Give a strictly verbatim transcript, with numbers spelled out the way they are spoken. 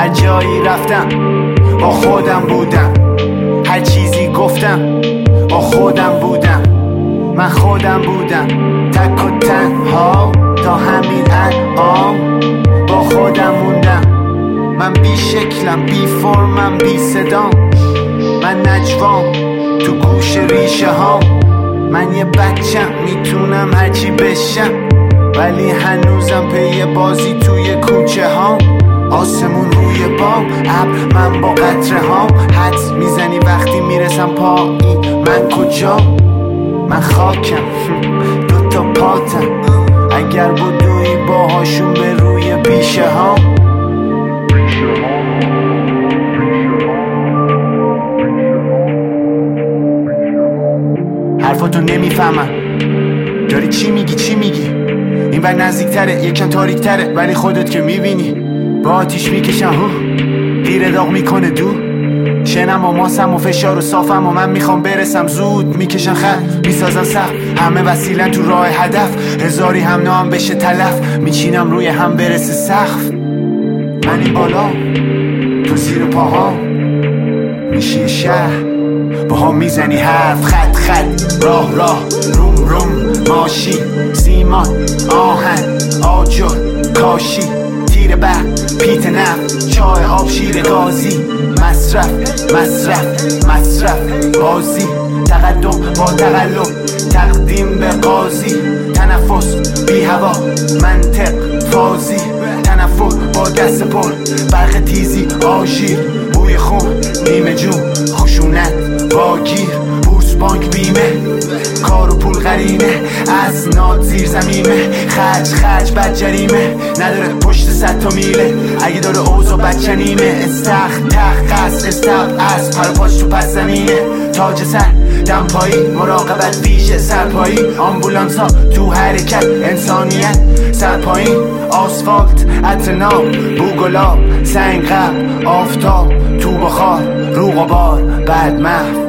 هر جایی رفتم با خودم بودم، هر چیزی گفتم با خودم بودم، من خودم بودم تک و تنها تا همین الان با خودم موندم. من بی شکلم، بی فرمم، بی صدام، من نجوام تو گوش ریشه ها. من یه بچم میتونم هرچی بشم، ولی هنوزم پی بازی توی کوچه ها. آسمون روی بام، ابر، من با قطره ها. حدس میزنی وقتی میرسم پایین من کجام؟ من خاکم دوتا پاتم، اگر بدوی باهاشون به روی بیشه ها. حرفاتو نمیفهمم، داری چی میگی چی میگی؟ این ور نزدیکتره یکم تاریکتره، ولی خودت که میبینی با آتیش میکشم هو، غیر داغ میکنه دو شنم و ماسم و فشار و صافم و من میخوام برسم زود. میکشن خط میسازن سخت، همه وسیلن تو راه هدف، هزاری هم نام بشه تلف، میچینم روی هم برسه سقف. من این بالا تو زیر پاها میشی شهر، با هم میزنی حرف، خط خط، راه راه، روم روم، ماشی، سیمان، آهن، آجر، کاشی، تیر بر، پیت نفت، چای آب شیر گازی، مصرف مصرف مصرف بازی، تقدم با تقلب، تقدیم به قاضی، تنفس بی هوا، منطق فازی، تنفر با دست پر، برق تیزی آژیر، بوی خون نیمه جون، خشونت واگیر، بورس بانک بیمه، کار و پول قرینه، از ناد زیر زمینه، خرج خرج بد جریمه، نداره پشت صد تا میله، اگه داره اوضاع بچنینه، استخ تخ قصد استب از پر پاش تو پس زمینه، تاج سر دمپایی، مراقبت ویژه سرپایی، آمبولانس ها تو حرکت، انسانیت سرپایین، آسفالت عطر ناب، بوگلاب، سنگ قبل، آفتاب تو بخار، رو غبار بعد محو.